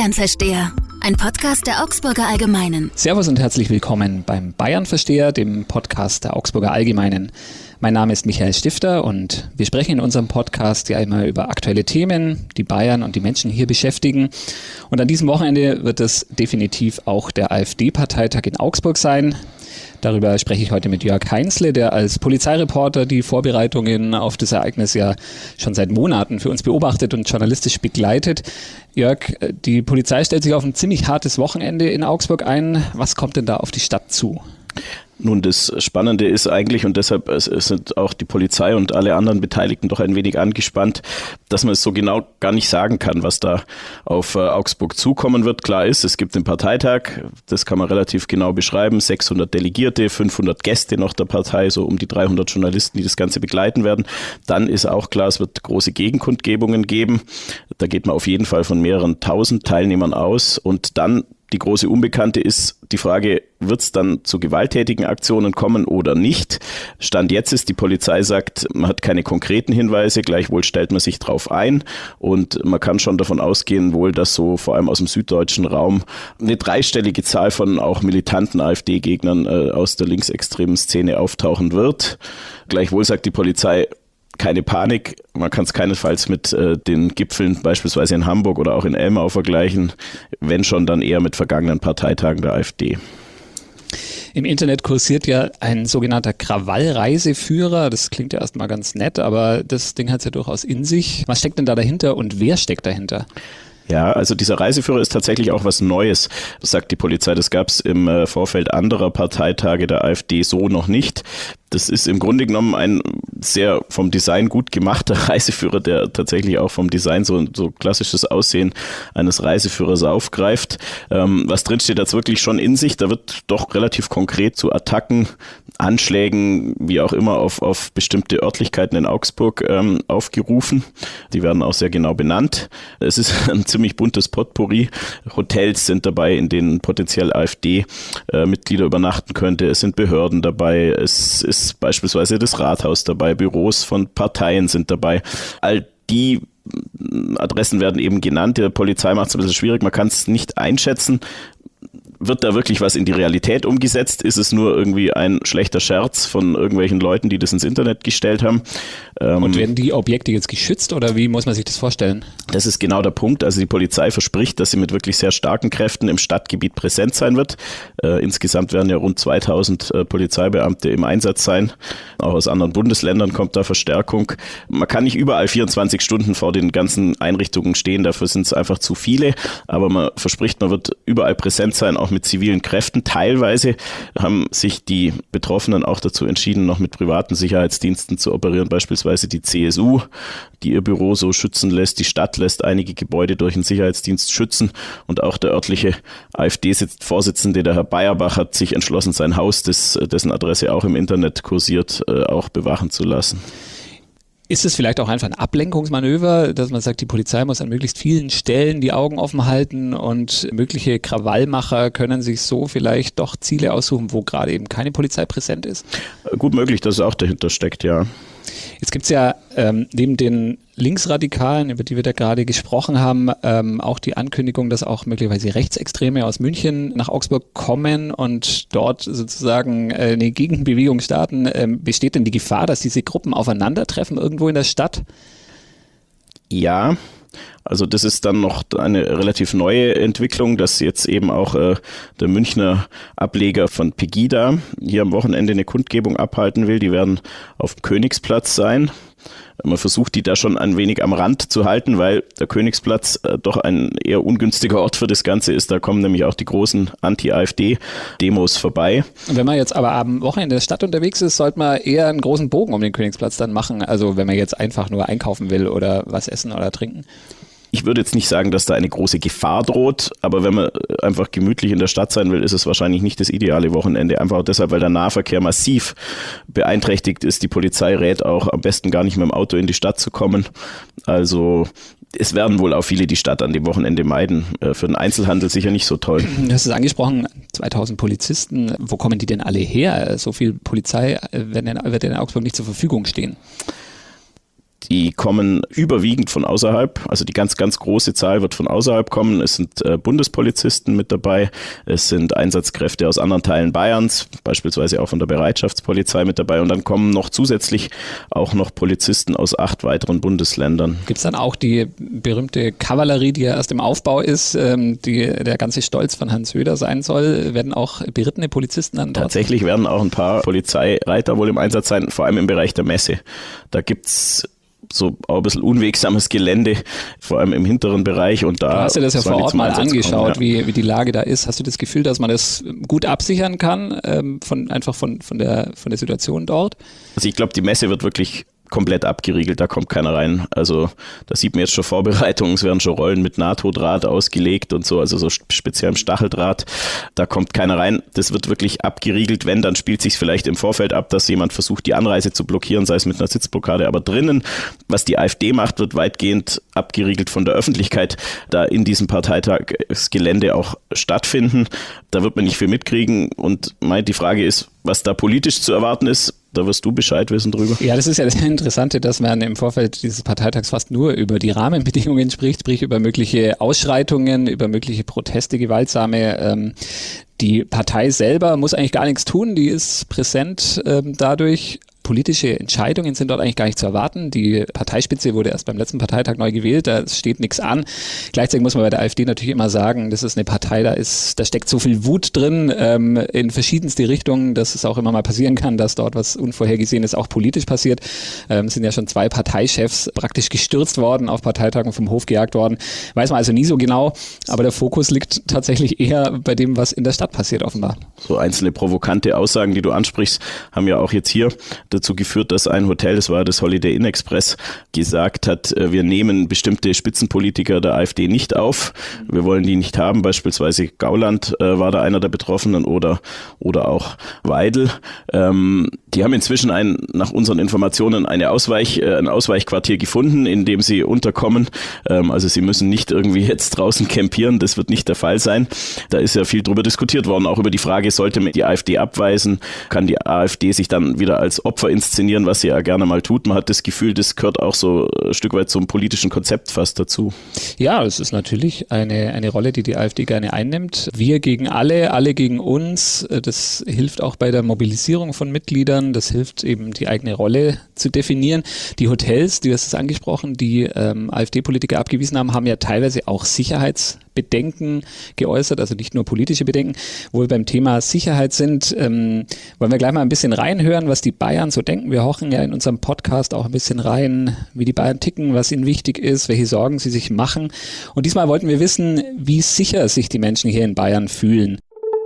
Bayern-Versteher, ein Podcast der Augsburger Allgemeinen. Servus und herzlich willkommen beim Bayern-Versteher, dem Podcast der Augsburger Allgemeinen. Mein Name ist Michael Stifter und wir sprechen in unserem Podcast ja immer über aktuelle Themen, die Bayern und die Menschen hier beschäftigen. Und an diesem Wochenende wird es definitiv auch der AfD-Parteitag in Augsburg sein. Darüber spreche ich heute mit Jörg Heinzle, der als Polizeireporter die Vorbereitungen auf das Ereignis ja schon seit Monaten für uns beobachtet und journalistisch begleitet. Jörg, die Polizei stellt sich auf ein ziemlich hartes Wochenende in Augsburg ein. Was kommt denn da auf die Stadt zu? Nun, das Spannende ist eigentlich, und deshalb sind auch die Polizei und alle anderen Beteiligten doch ein wenig angespannt, dass man es so genau gar nicht sagen kann, was da auf Augsburg zukommen wird. Klar ist, es gibt den Parteitag, das kann man relativ genau beschreiben, 600 Delegierte, 500 Gäste noch der Partei, so um die 300 Journalisten, die das Ganze begleiten werden. Dann ist auch klar, es wird große Gegenkundgebungen geben. Da geht man auf jeden Fall von mehreren tausend Teilnehmern aus. Und dann die große Unbekannte ist die Frage, wird es dann zu gewalttätigen Aktionen kommen oder nicht? Stand jetzt ist, die Polizei sagt, man hat keine konkreten Hinweise, gleichwohl stellt man sich drauf ein und man kann schon davon ausgehen, wohl, dass so vor allem aus dem süddeutschen Raum eine dreistellige Zahl von auch militanten AfD-Gegnern aus der linksextremen Szene auftauchen wird. Gleichwohl sagt die Polizei, keine Panik, man kann es keinesfalls mit den Gipfeln beispielsweise in Hamburg oder auch in Elmau vergleichen, wenn schon dann eher mit vergangenen Parteitagen der AfD. Im Internet kursiert ja ein sogenannter Krawallreiseführer. Das klingt ja erstmal ganz nett, aber das Ding hat es ja durchaus in sich. Was steckt denn da dahinter und wer steckt dahinter? Ja, also dieser Reiseführer ist tatsächlich auch was Neues, sagt die Polizei. Das gab es im Vorfeld anderer Parteitage der AfD so noch nicht. Das ist im Grunde genommen ein sehr vom Design gut gemachter Reiseführer, der tatsächlich auch vom Design so klassisches Aussehen eines Reiseführers aufgreift. Was drinsteht, hat's wirklich schon in sich. Da wird doch relativ konkret zu Attacken, Anschlägen, wie auch immer, auf bestimmte Örtlichkeiten in Augsburg aufgerufen. Die werden auch sehr genau benannt. Es ist ein ziemlich buntes Potpourri. Hotels sind dabei, in denen potenziell AfD-Mitglieder übernachten könnte. Es sind Behörden dabei. Es ist beispielsweise das Rathaus dabei. Büros von Parteien sind dabei. All die Adressen werden eben genannt. Die Polizei macht es ein bisschen schwierig. Man kann es nicht einschätzen. Wird da wirklich was in die Realität umgesetzt? Ist es nur irgendwie ein schlechter Scherz von irgendwelchen Leuten, die das ins Internet gestellt haben? Und werden die Objekte jetzt geschützt oder wie muss man sich das vorstellen? Das ist genau der Punkt. Also die Polizei verspricht, dass sie mit wirklich sehr starken Kräften im Stadtgebiet präsent sein wird. Insgesamt werden ja rund 2000 Polizeibeamte im Einsatz sein. Auch aus anderen Bundesländern kommt da Verstärkung. Man kann nicht überall 24 Stunden vor den ganzen Einrichtungen stehen, dafür sind es einfach zu viele. Aber man verspricht, man wird überall präsent sein, auch mit zivilen Kräften. Teilweise haben sich die Betroffenen auch dazu entschieden, noch mit privaten Sicherheitsdiensten zu operieren, beispielsweise die CSU, die ihr Büro so schützen lässt. Die Stadt lässt einige Gebäude durch einen Sicherheitsdienst schützen und auch der örtliche AfD-Vorsitzende, der Herr Bayerbach, hat sich entschlossen, sein Haus, dessen Adresse auch im Internet kursiert, auch bewachen zu lassen. Ist es vielleicht auch einfach ein Ablenkungsmanöver, dass man sagt, die Polizei muss an möglichst vielen Stellen die Augen offen halten und mögliche Krawallmacher können sich so vielleicht doch Ziele aussuchen, wo gerade eben keine Polizei präsent ist? Gut möglich, dass es auch dahinter steckt, ja. Jetzt gibt es ja neben den Linksradikalen, über die wir da gerade gesprochen haben, auch die Ankündigung, dass auch möglicherweise Rechtsextreme aus München nach Augsburg kommen und dort sozusagen eine Gegenbewegung starten. Besteht denn die Gefahr, dass diese Gruppen aufeinandertreffen irgendwo in der Stadt? Ja, also das ist dann noch eine relativ neue Entwicklung, dass jetzt eben auch der Münchner Ableger von Pegida hier am Wochenende eine Kundgebung abhalten will. Die werden auf dem Königsplatz sein. Man versucht, die da schon ein wenig am Rand zu halten, weil der Königsplatz doch ein eher ungünstiger Ort für das Ganze ist. Da kommen nämlich auch die großen Anti-AfD-Demos vorbei. Und wenn man jetzt aber am Wochenende in der Stadt unterwegs ist, sollte man eher einen großen Bogen um den Königsplatz dann machen. Also wenn man jetzt einfach nur einkaufen will oder was essen oder trinken. Ich würde jetzt nicht sagen, dass da eine große Gefahr droht, aber wenn man einfach gemütlich in der Stadt sein will, ist es wahrscheinlich nicht das ideale Wochenende. Einfach deshalb, weil der Nahverkehr massiv beeinträchtigt ist. Die Polizei rät auch, am besten gar nicht mit dem Auto in die Stadt zu kommen. Also es werden wohl auch viele die Stadt an dem Wochenende meiden. Für den Einzelhandel sicher nicht so toll. Du hast es angesprochen, 2000 Polizisten. Wo kommen die denn alle her? So viel Polizei wird in Augsburg nicht zur Verfügung stehen. Die kommen überwiegend von außerhalb, also die ganz, ganz große Zahl wird von außerhalb kommen. Es sind Bundespolizisten mit dabei, es sind Einsatzkräfte aus anderen Teilen Bayerns, beispielsweise auch von der Bereitschaftspolizei mit dabei und dann kommen noch zusätzlich auch noch Polizisten aus 8 weiteren Bundesländern. Gibt es dann auch die berühmte Kavallerie, die ja erst im Aufbau ist, der ganze Stolz von Herrn Söder sein soll? Werden auch berittene Polizisten dann dort? Tatsächlich werden auch ein paar Polizeireiter wohl im Einsatz sein, vor allem im Bereich der Messe. Da gibt's so auch ein bisschen unwegsames Gelände, vor allem im hinteren Bereich. Und da du hast dir das ja vor Ort mal angeschaut, kommen, ja. wie die Lage da ist. Hast du das Gefühl, dass man das gut absichern kann, von der Situation dort? Also ich glaube, die Messe wird wirklich komplett abgeriegelt, da kommt keiner rein. Also da sieht man jetzt schon Vorbereitungen, es werden schon Rollen mit NATO-Draht ausgelegt und so, also so speziell im Stacheldraht, da kommt keiner rein. Das wird wirklich abgeriegelt, wenn, dann spielt sich vielleicht im Vorfeld ab, dass jemand versucht, die Anreise zu blockieren, sei es mit einer Sitzblockade, aber drinnen, was die AfD macht, wird weitgehend abgeriegelt von der Öffentlichkeit, da in diesem Parteitagsgelände auch stattfinden. Da wird man nicht viel mitkriegen und die Frage ist, was da politisch zu erwarten ist, da wirst du Bescheid wissen drüber. Ja, das ist ja das Interessante, dass man im Vorfeld dieses Parteitags fast nur über die Rahmenbedingungen spricht, sprich über mögliche Ausschreitungen, über mögliche Proteste, gewaltsame. Die Partei selber muss eigentlich gar nichts tun, die ist präsent dadurch. Politische Entscheidungen sind dort eigentlich gar nicht zu erwarten. Die Parteispitze wurde erst beim letzten Parteitag neu gewählt, da steht nichts an. Gleichzeitig muss man bei der AfD natürlich immer sagen, das ist eine Partei, da steckt so viel Wut drin in verschiedenste Richtungen, dass es auch immer mal passieren kann, dass dort was Unvorhergesehenes auch politisch passiert. Es sind ja schon 2 Parteichefs praktisch gestürzt worden, auf Parteitagen vom Hof gejagt worden. Weiß man also nie so genau, aber der Fokus liegt tatsächlich eher bei dem, was in der Stadt passiert offenbar. So einzelne provokante Aussagen, die du ansprichst, haben ja auch jetzt hier dazu geführt, dass ein Hotel, das war das Holiday Inn Express, gesagt hat, wir nehmen bestimmte Spitzenpolitiker der AfD nicht auf. Wir wollen die nicht haben. Beispielsweise Gauland war da einer der Betroffenen oder auch Weidel. Die haben inzwischen nach unseren Informationen ein Ausweichquartier gefunden, in dem sie unterkommen. Also sie müssen nicht irgendwie jetzt draußen campieren. Das wird nicht der Fall sein. Da ist ja viel drüber diskutiert worden, auch über die Frage, sollte man die AfD abweisen? Kann die AfD sich dann wieder als Opfer inszenieren, was sie ja gerne mal tut? Man hat das Gefühl, das gehört auch so ein Stück weit zum politischen Konzept fast dazu. Ja, es ist natürlich eine Rolle, die AfD gerne einnimmt. Wir gegen alle, alle gegen uns. Das hilft auch bei der Mobilisierung von Mitgliedern. Das hilft eben, die eigene Rolle zu definieren. Die Hotels, du hast es angesprochen, die AfD-Politiker abgewiesen haben, haben ja teilweise auch Sicherheitsbedenken geäußert, also nicht nur politische Bedenken. Wo wir beim Thema Sicherheit sind, wollen wir gleich mal ein bisschen reinhören, was die Bayern so denken. Wir horchen ja in unserem Podcast auch ein bisschen rein, wie die Bayern ticken, was ihnen wichtig ist, welche Sorgen sie sich machen. Und diesmal wollten wir wissen, wie sicher sich die Menschen hier in Bayern fühlen.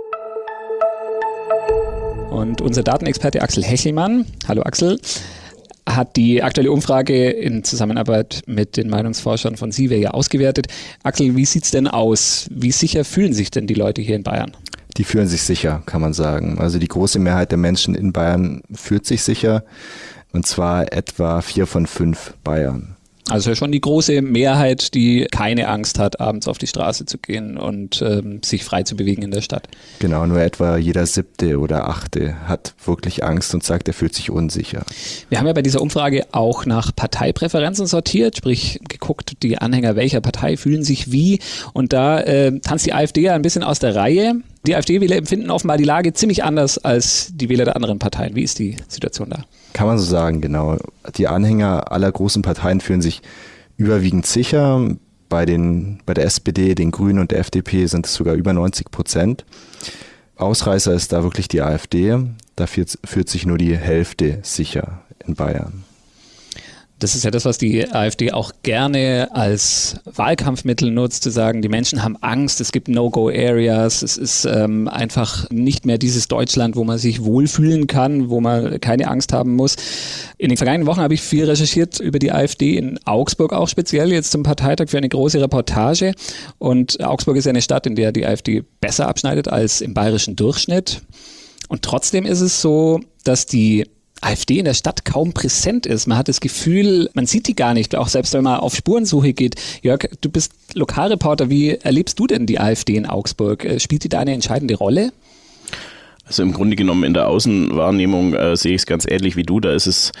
Und unser Datenexperte Axel Hechelmann, hallo Axel, hat die aktuelle Umfrage in Zusammenarbeit mit den Meinungsforschern von SIWE ausgewertet. Axel, wie sieht's denn aus? Wie sicher fühlen sich denn die Leute hier in Bayern? Die fühlen sich sicher, kann man sagen. Also die große Mehrheit der Menschen in Bayern fühlt sich sicher, und zwar etwa 4 von 5 Bayern. Also schon die große Mehrheit, die keine Angst hat, abends auf die Straße zu gehen und sich frei zu bewegen in der Stadt. Genau, nur etwa jeder 7. oder 8. hat wirklich Angst und sagt, er fühlt sich unsicher. Wir haben ja bei dieser Umfrage auch nach Parteipräferenzen sortiert, sprich geguckt, die Anhänger welcher Partei fühlen sich wie, und da tanzt die AfD ja ein bisschen aus der Reihe. Die AfD-Wähler empfinden offenbar die Lage ziemlich anders als die Wähler der anderen Parteien. Wie ist die Situation da? Kann man so sagen, genau. Die Anhänger aller großen Parteien fühlen sich überwiegend sicher. Bei der SPD, den Grünen und der FDP sind es sogar über 90%. Ausreißer ist da wirklich die AfD. Da fühlt sich nur die Hälfte sicher in Bayern. Das ist ja das, was die AfD auch gerne als Wahlkampfmittel nutzt, zu sagen, die Menschen haben Angst, es gibt No-Go-Areas, es ist einfach nicht mehr dieses Deutschland, wo man sich wohlfühlen kann, wo man keine Angst haben muss. In den vergangenen Wochen habe ich viel recherchiert über die AfD, in Augsburg auch speziell, jetzt zum Parteitag für eine große Reportage. Und Augsburg ist ja eine Stadt, in der die AfD besser abschneidet als im bayerischen Durchschnitt. Und trotzdem ist es so, dass die AfD in der Stadt kaum präsent ist. Man hat das Gefühl, man sieht die gar nicht, auch selbst wenn man auf Spurensuche geht. Jörg, du bist Lokalreporter, wie erlebst du denn die AfD in Augsburg? Spielt die da eine entscheidende Rolle? Also im Grunde genommen in der Außenwahrnehmung sehe ich es ganz ähnlich wie du. Da ist es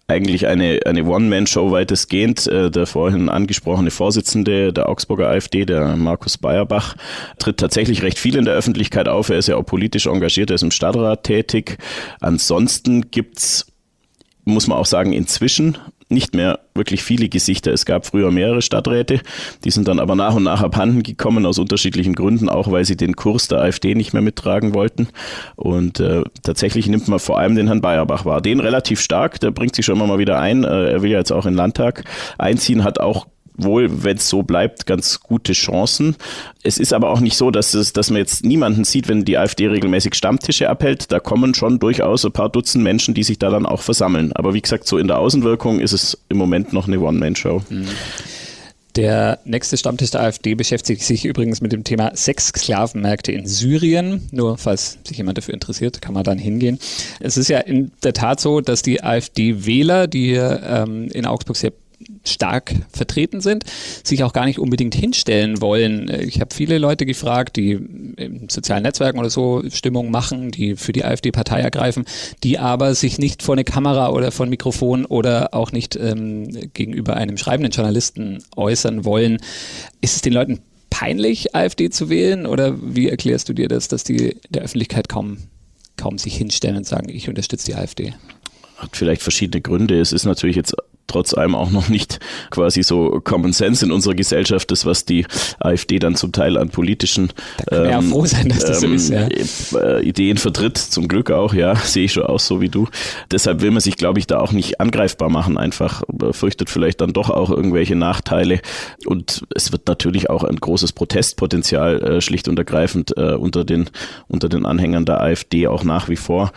eigentlich eine One-Man-Show weitestgehend. Der vorhin angesprochene Vorsitzende der Augsburger AfD, der Markus Beierbach, tritt tatsächlich recht viel in der Öffentlichkeit auf. Er ist ja auch politisch engagiert, er ist im Stadtrat tätig. Ansonsten gibt's, muss man auch sagen, inzwischen nicht mehr wirklich viele Gesichter. Es gab früher mehrere Stadträte, die sind dann aber nach und nach abhanden gekommen, aus unterschiedlichen Gründen, auch weil sie den Kurs der AfD nicht mehr mittragen wollten. Und tatsächlich nimmt man vor allem den Herrn Beierbach wahr. Den relativ stark, der bringt sich schon immer mal wieder ein. Er will ja jetzt auch in den Landtag einziehen, hat auch wohl, wenn es so bleibt, ganz gute Chancen. Es ist aber auch nicht so, dass man jetzt niemanden sieht, wenn die AfD regelmäßig Stammtische abhält. Da kommen schon durchaus ein paar Dutzend Menschen, die sich da dann auch versammeln. Aber wie gesagt, so in der Außenwirkung ist es im Moment noch eine One-Man-Show. Der nächste Stammtisch der AfD beschäftigt sich übrigens mit dem Thema Sexsklavenmärkte in Syrien. Nur falls sich jemand dafür interessiert, kann man dann hingehen. Es ist ja in der Tat so, dass die AfD-Wähler, die hier in Augsburg sehr stark vertreten sind, sich auch gar nicht unbedingt hinstellen wollen. Ich habe viele Leute gefragt, die in sozialen Netzwerken oder so Stimmung machen, die für die AfD Partei ergreifen, die aber sich nicht vor eine Kamera oder vor ein Mikrofon oder auch nicht gegenüber einem schreibenden Journalisten äußern wollen. Ist es den Leuten peinlich, AfD zu wählen, oder wie erklärst du dir das, dass die in der Öffentlichkeit kaum sich hinstellen und sagen, ich unterstütze die AfD? Hat vielleicht verschiedene Gründe. Es ist natürlich jetzt trotz allem auch noch nicht quasi so Common Sense in unserer Gesellschaft, das, was die AfD dann zum Teil an politischen ja froh sein, dass das so ist, ja. Ideen vertritt, zum Glück auch, ja, sehe ich schon auch so wie du. Deshalb will man sich, glaube ich, da auch nicht angreifbar machen, einfach fürchtet vielleicht dann doch auch irgendwelche Nachteile, und es wird natürlich auch ein großes Protestpotenzial schlicht und ergreifend unter den Anhängern der AfD auch nach wie vor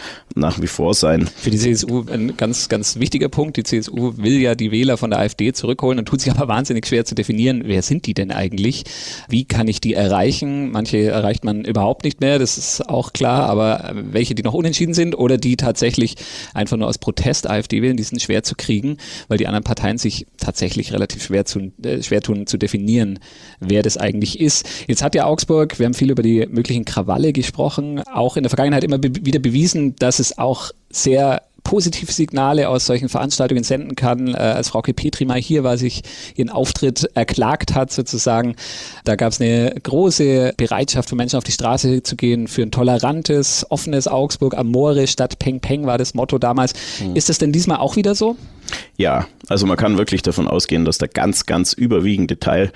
sein. Für die CSU ein ganz, ganz wichtiger Punkt. Die CSU will ja die Wähler von der AfD zurückholen und tut sich aber wahnsinnig schwer zu definieren, wer sind die denn eigentlich? Wie kann ich die erreichen? Manche erreicht man überhaupt nicht mehr, das ist auch klar, aber welche, die noch unentschieden sind oder die tatsächlich einfach nur aus Protest AfD wählen, die sind schwer zu kriegen, weil die anderen Parteien sich tatsächlich relativ schwer tun zu definieren, wer das eigentlich ist. Jetzt hat ja Augsburg, wir haben viel über die möglichen Krawalle gesprochen, auch in der Vergangenheit immer wieder bewiesen, dass es auch sehr positive Signale aus solchen Veranstaltungen senden kann. Als Frauke Petri mal hier war, sich ihren Auftritt erklagt hat sozusagen, da gab es eine große Bereitschaft von Menschen auf die Straße zu gehen für ein tolerantes, offenes Augsburg, Amore statt Peng Peng war das Motto damals. Ist das denn diesmal auch wieder so? Ja, also man kann wirklich davon ausgehen, dass der ganz, ganz überwiegende Teil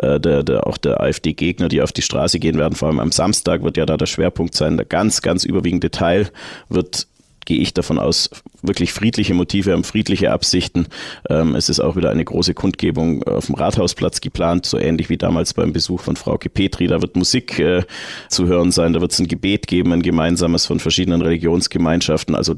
auch der AfD-Gegner, die auf die Straße gehen werden, vor allem am Samstag wird ja da der Schwerpunkt sein, der ganz, ganz überwiegende Teil wird, gehe ich davon aus, wirklich friedliche Motive haben, friedliche Absichten. Es ist auch wieder eine große Kundgebung auf dem Rathausplatz geplant, so ähnlich wie damals beim Besuch von Frauke Petri. Da wird Musik zu hören sein, da wird es ein Gebet geben, ein gemeinsames von verschiedenen Religionsgemeinschaften. Also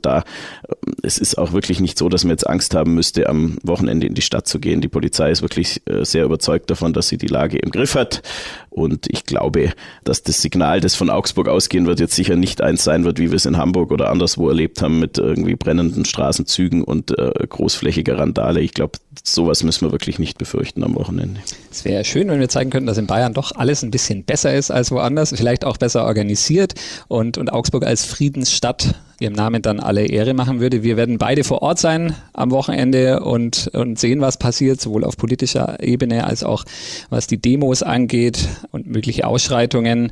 es ist auch wirklich nicht so, dass man jetzt Angst haben müsste, am Wochenende in die Stadt zu gehen. Die Polizei ist wirklich sehr überzeugt davon, dass sie die Lage im Griff hat. Und ich glaube, dass das Signal, das von Augsburg ausgehen wird, jetzt sicher nicht eins sein wird, wie wir es in Hamburg oder anderswo erlebt haben, mit irgendwie brennenden Straßenzügen und großflächiger Randale. Ich glaube, sowas müssen wir wirklich nicht befürchten am Wochenende. Es wäre schön, wenn wir zeigen könnten, dass in Bayern doch alles ein bisschen besser ist als woanders, vielleicht auch besser organisiert und Augsburg als Friedensstadt ihrem Namen dann alle Ehre machen würde. Wir werden beide vor Ort sein am Wochenende und sehen, was passiert, sowohl auf politischer Ebene als auch was die Demos angeht und mögliche Ausschreitungen.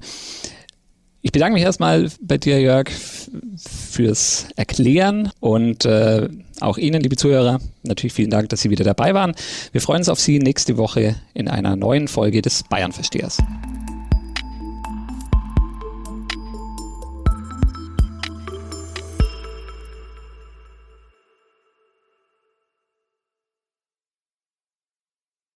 Ich bedanke mich erstmal bei dir, Jörg, fürs Erklären und auch Ihnen, liebe Zuhörer, natürlich vielen Dank, dass Sie wieder dabei waren. Wir freuen uns auf Sie nächste Woche in einer neuen Folge des Bayern-Verstehers.